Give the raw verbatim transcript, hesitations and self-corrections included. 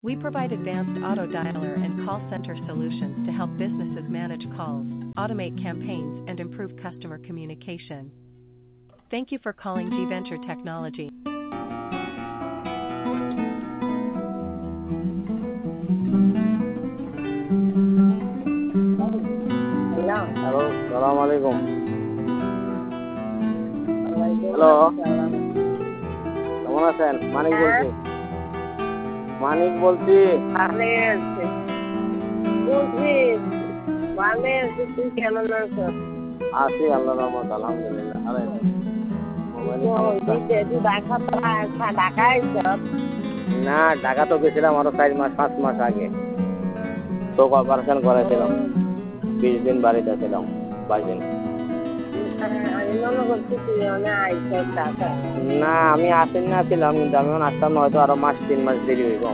We provide advanced auto dialer and call center solutions to help businesses manage calls, automate campaigns, and improve customer communication. Thank you for calling G Venture Technology. Hello, সালাম আলাইকুম। Hello, কেমন আছেন? মানিক বলছি। মানিক বলছি। ভালো আছে। বলছি ভালো আছি, তুই কেমন আছো? আছি আল্লাহর রহমত, আলহামদুলিল্লাহ। আরে ঢাকা আইছ? না, ঢাকা তো গেছিলাম আরো চার মাস পাঁচ মাস আগে। চোখ অপারেশন করেছিলাম, বিশ দিন বাড়িতে ছিলাম, বাইশ দিন। আমি মনে করছি তুই আইছ ঢাকা। না, আমি আসেন না ছিলাম, কিন্তু আমি আসতাম হয়তো আরো মাস তিন মাস দেরি হইব।